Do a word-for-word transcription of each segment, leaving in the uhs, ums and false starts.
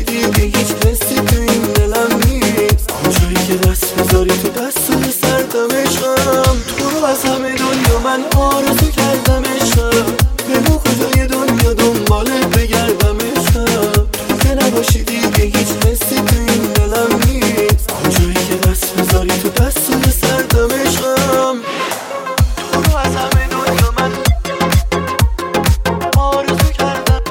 دیگه هیچ حسی تو این دلم نیست. کجایی که دست بذاری تو دستای سردم عشقم. تو رو از همه دنیا من آرزو کردم عشقم. بگو کجای دنیا دنبالت بگردم عشقم. تو که نباشی دیگه هیچ حسی تو این دلم نیست. کجایی که دست بذاری تو دستای سردم عشقم. تو رو از همه دنیا من آرزو کردم.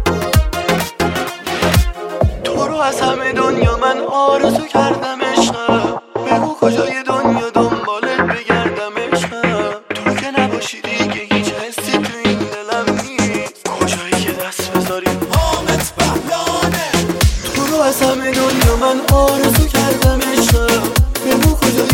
تو رو از همه دنیا من آرزو کردم عشقم. بگو کجای دنیا دنبالت بگردم عشقم. تو که نباشی دیگه هیچ حسی تو این دلم نیست. کجایی که دست بذاری حامد بهلانه. تو رو از همه دنیا من آرزو کردم عشقم. بگو کجای